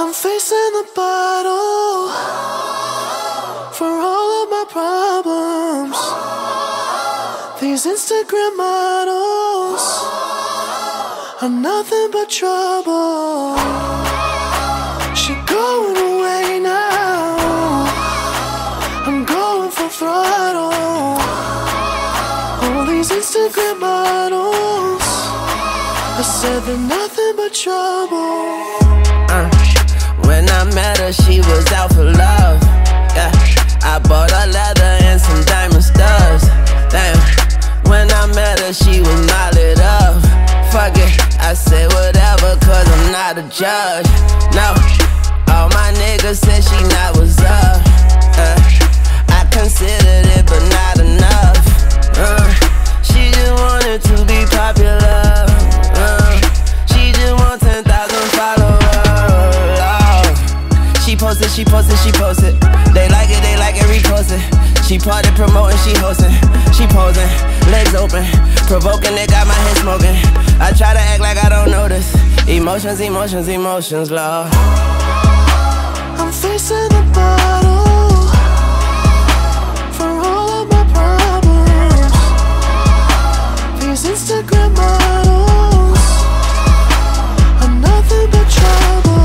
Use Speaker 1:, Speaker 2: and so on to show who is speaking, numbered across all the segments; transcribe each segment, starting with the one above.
Speaker 1: I'm facing the bottle for all of my problems. These Instagram models are nothing but trouble. She going away now, I'm going full throttle. All these Instagram models, I said they're nothing but trouble.
Speaker 2: When I met her, she was out for love. Yeah, I bought her leather and some diamond studs. Damn, when I met her, she was not lit up. Fuck it, I say whatever, cause I'm not a judge. No, all my niggas said she not was up. I considered it, but not enough. She just wanted to be popular. She just want 10,000 followers. She posted. They like it, repost it. She party promoting, she hosting. She posing, legs open, provoking, they got my head smoking. I try to act like I don't notice. Emotions, Lord.
Speaker 1: I'm facing the bottle for all of my problems. These Instagram models are nothing but trouble.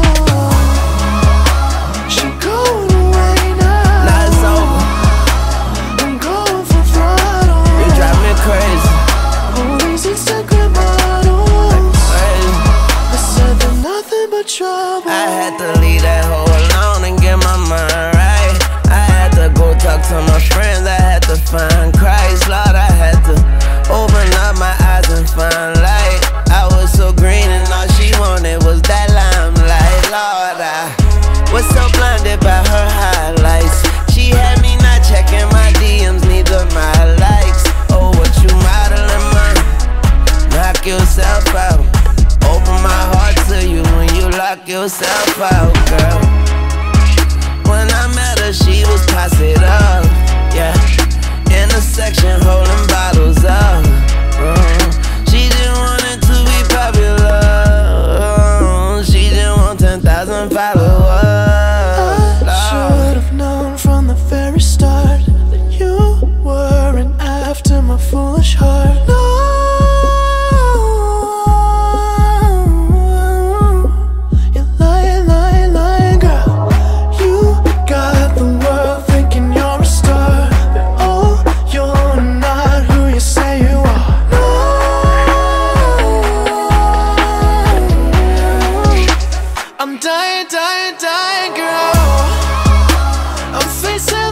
Speaker 1: She going away now.
Speaker 2: Now it's over.
Speaker 1: I'm going for throttle.
Speaker 2: You drive me crazy.
Speaker 1: All these Instagram models, I said they're nothing but trouble.
Speaker 2: I had to leave that hoe alone and get my mind right. I had to go talk to my friends, I had to find Christ. Lord, I had to open up my eyes and find light. I was so green and all she wanted was that limelight. Lord, I was so blinded by her highlights. She had me not checking my DMs, neither my likes. Oh, what you modeling, man? Knock yourself out. Open my heart to you when you lock yourself out, girl. When I met her, she was posse up, yeah. In the section, holding bottles up. She just wanted to be popular. She just want 10,000 followers.
Speaker 1: I should have known from the very start that you weren't after my foolish heart. No, you're lying, girl. You got the world thinking you're a star, but oh, you're not who you say you are. No, I'm dying, girl. I'm facing